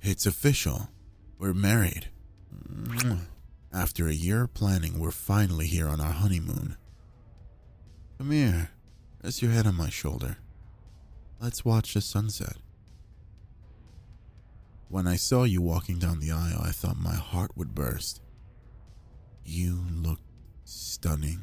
It's official. We're married. After a year of planning, we're finally here on our honeymoon. Come here. Rest your head on my shoulder. Let's watch the sunset. When I saw you walking down the aisle, I thought my heart would burst. You look stunning.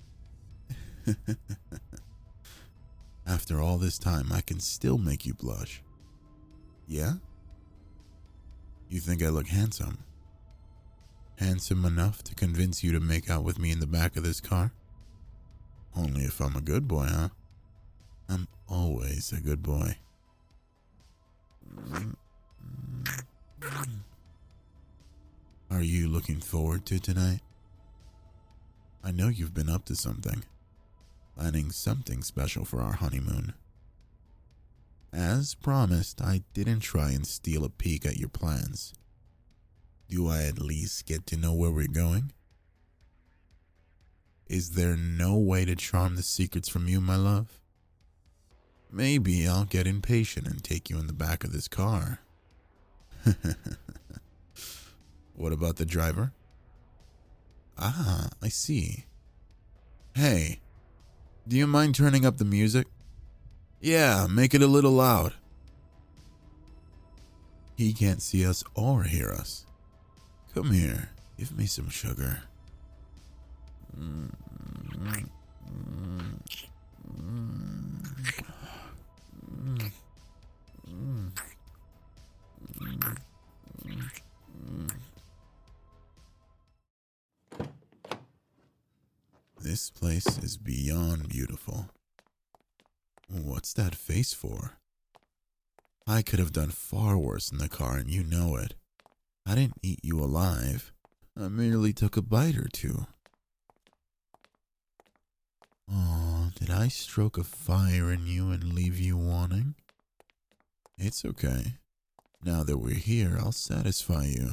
After all this time, I can still make you blush. Yeah? You think I look handsome? Handsome enough to convince you to make out with me in the back of this car? Only if I'm a good boy, huh? I'm always a good boy. Are you looking forward to tonight? I know you've been up to something, planning something special for our honeymoon. As promised, I didn't try and steal a peek at your plans. Do I at least get to know where we're going? Is there no way to charm the secrets from you, my love? Maybe I'll get impatient and take you in the back of this car. What about the driver? Ah, I see. Hey, do you mind turning up the music? Yeah, make it a little loud. He can't see us or hear us. Come here, give me some sugar. This place is beyond beautiful. What's that face for? I could have done far worse in the car, and you know it. I didn't eat you alive. I merely took a bite or two. Oh, did I stroke a fire in you and leave you wanting? It's okay. Now that we're here, I'll satisfy you.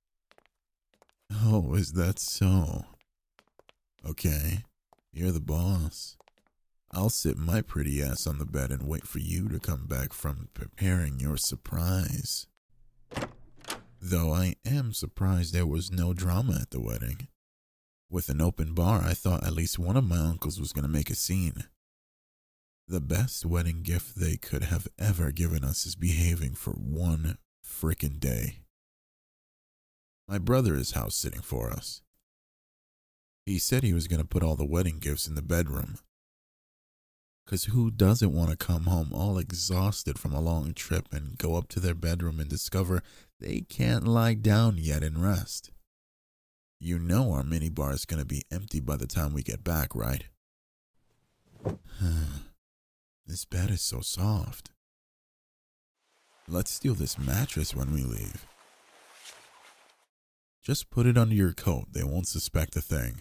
Oh, is that so? Okay, you're the boss. I'll sit my pretty ass on the bed and wait for you to come back from preparing your surprise. Though I am surprised there was no drama at the wedding. With an open bar, I thought at least one of my uncles was going to make a scene. The best wedding gift they could have ever given us is behaving for one frickin' day. My brother is house sitting for us. He said he was going to put all the wedding gifts in the bedroom. 'Cause who doesn't want to come home all exhausted from a long trip and go up to their bedroom and discover they can't lie down yet and rest? You know our minibar is going to be empty by the time we get back, right? This bed is so soft. Let's steal this mattress when we leave. Just put it under your coat. They won't suspect a thing.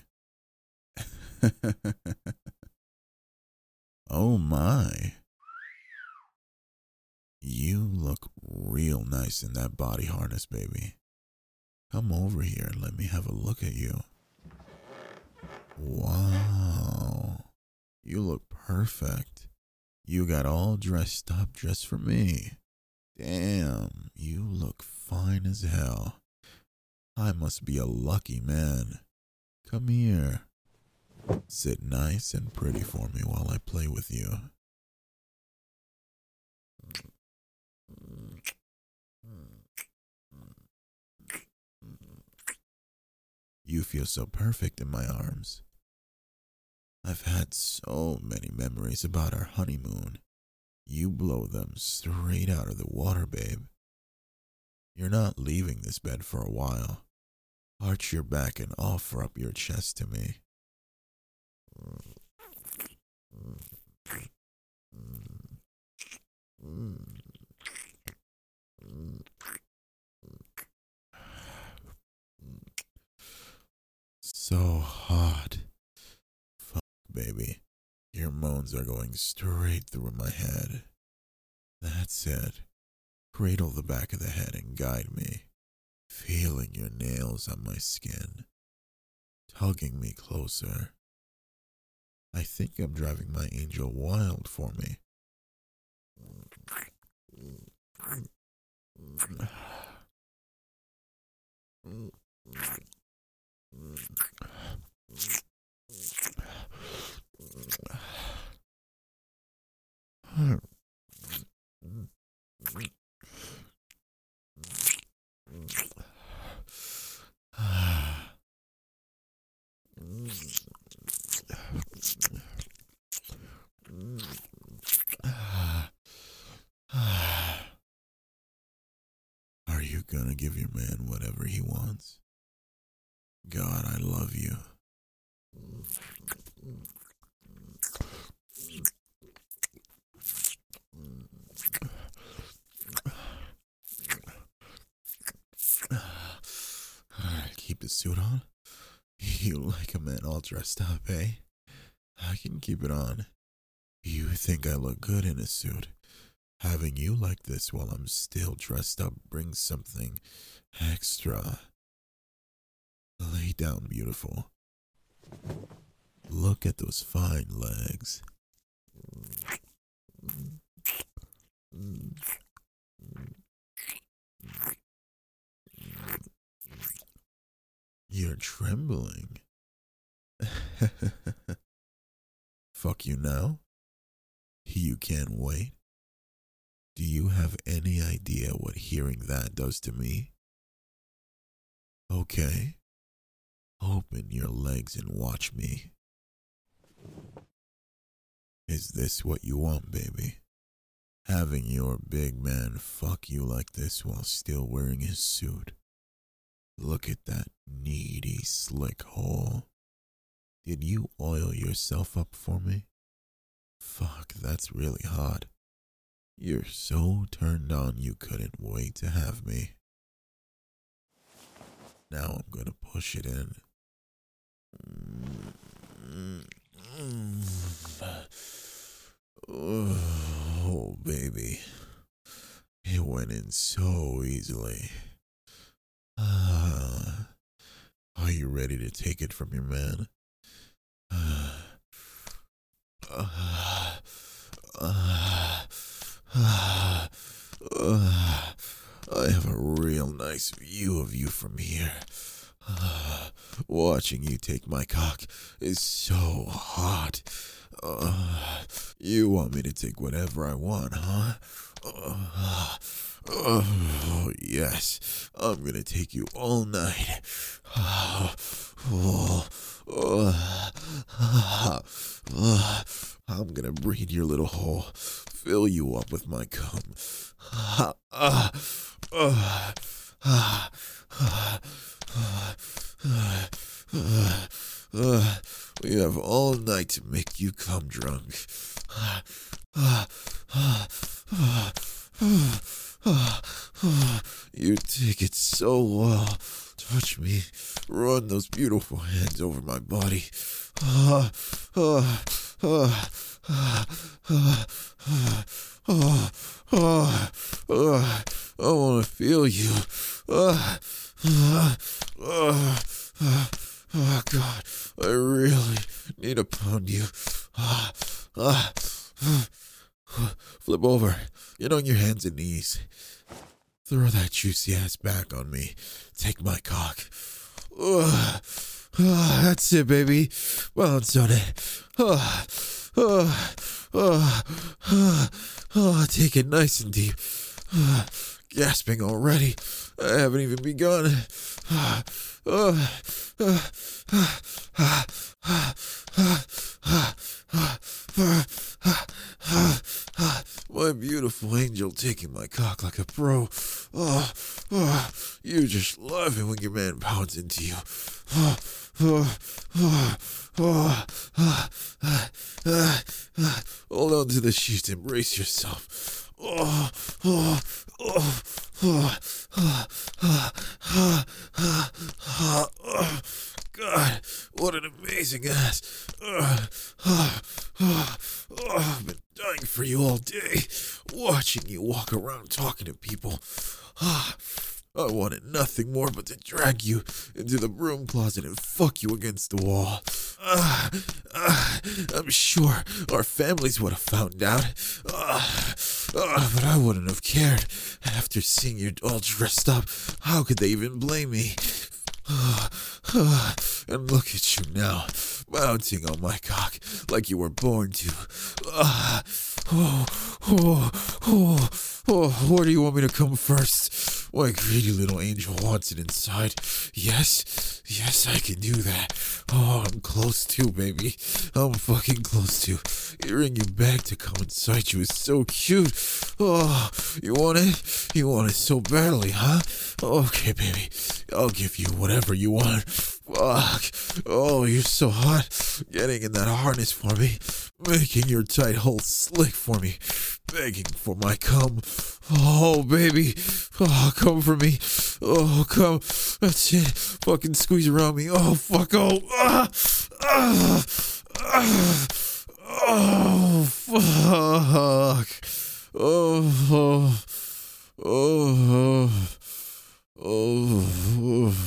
Oh my. You look real nice in that body harness, baby. Come over here and let me have a look at you. Wow. You look perfect. You got all dressed up just for me. Damn, you look fine as hell. I must be a lucky man. Come here. Sit nice and pretty for me while I play with you. You feel so perfect in my arms. I've had so many memories about our honeymoon. You blow them straight out of the water, babe. You're not leaving this bed for a while. Arch your back and offer up your chest to me. So hot. Fuck, baby. Your moans are going straight through my head. That's it. Cradle the back of the head and guide me, feeling your nails on my skin, tugging me closer. I think I'm driving my angel wild for me. Are you gonna give your man whatever he wants? God, I love you. Alright, keep the suit on. You like a man all dressed up, eh? I can keep it on. You think I look good in a suit? Having you like this while I'm still dressed up brings something extra. Lay down, beautiful. Look at those fine legs. You're trembling. Fuck you now? You can't wait? Do you have any idea what hearing that does to me? Okay. Open your legs and watch me. Is this what you want, baby? Having your big man fuck you like this while still wearing his suit? Look at that needy, slick hole. Did you oil yourself up for me? Fuck, that's really hot. You're so turned on you couldn't wait to have me. Now I'm gonna push it in. Oh, baby. It went in so easily. Are you ready to take it from your man? I have a real nice view of you from here. Watching you take my cock is so hot. You want me to take whatever I want, huh? Oh, yes. I'm gonna take you all night. I'm gonna breed your little hole, fill you up with my cum. We have all night to make you come drunk. You take it so well. Touch me. Run those beautiful hands over my body. I want to feel you. Oh, God, I really need to pound you. Flip over. Get on your hands and knees. Throw that juicy ass back on me. Take my cock. That's it, baby. Bounce on it. Take it nice and deep. Gasping already. I haven't even begun. My beautiful angel taking my cock like a pro. You just love it when your man pounds into you. Hold on to the sheets and brace yourself. God, what an amazing ass. I've been dying for you all day, watching you walk around talking to people. I wanted nothing more but to drag you into the broom closet and fuck you against the wall. I'm sure our families would have found out. But I wouldn't have cared. After seeing you all dressed up, how could they even blame me? And look at you now, mounting on my cock like you were born to. Where do you want me to come first? My greedy little angel wants it inside. Yes, I can do that. Oh, I'm close to, baby. I'm fucking close to. Hearing you beg to come inside you is so cute. Oh, you want it? You want it so badly, huh? Okay, baby. I'll give you whatever you want. Fuck. Oh, you're so hot. Getting in that harness for me. Making your tight hole slick for me. Begging for my cum. Oh, baby. Oh, come for me. Oh, come. That's it. Fucking squeeze around me. Oh, fuck. Oh, oh, fuck. Oh, oh, oh,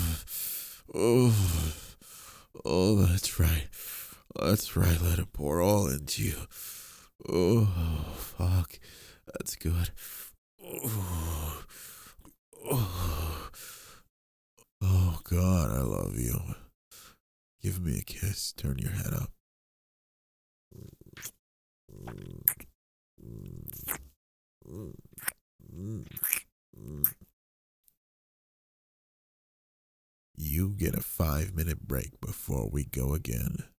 oh, that's right. That's right. Let it pour all into you. Oh, fuck. That's good. Oh, oh, God, I love you. Give me a kiss. Turn your head up. You get a 5-minute break before we go again.